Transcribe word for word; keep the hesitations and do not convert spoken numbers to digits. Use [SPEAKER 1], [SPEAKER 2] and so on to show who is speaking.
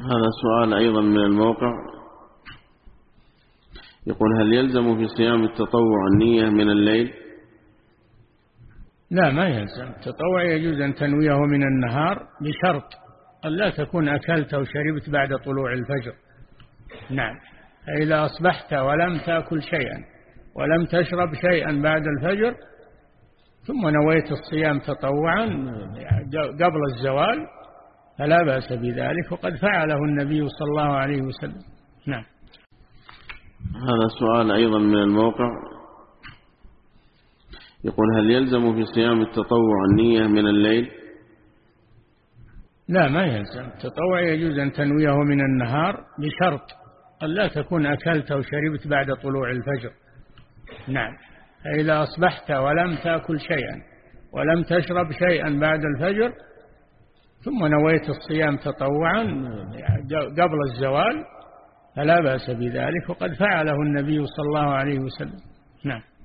[SPEAKER 1] هذا سؤال أيضا من الموقع، يقول: هل يلزم في صيام التطوع النية من الليل؟
[SPEAKER 2] لا، ما يلزم. التطوع يجوز أن تنويه من النهار بشرط أن لا تكون أكلت أو شربت بعد طلوع الفجر. نعم. فإذا أصبحت ولم تأكل شيئا ولم تشرب شيئا بعد الفجر ثم نويت الصيام تطوعا قبل الزوال فلا بأس بذلك، وقد فعله النبي صلى الله عليه وسلم. نعم.
[SPEAKER 1] هذا سؤال أيضا من الموقع، يقول: هل يلزم في صيام التطوع النية من الليل؟
[SPEAKER 2] لا، ما يلزم. التطوع يجوز أن تنويه من النهار بشرط أن لا تكون أكلت أو شربت بعد طلوع الفجر. نعم. فإذا أصبحت ولم تأكل شيئا ولم تشرب شيئا بعد الفجر ثم نويت الصيام تطوعا قبل الزوال فلا بأس بذلك، وقد فعله النبي صلى الله عليه وسلم. نعم.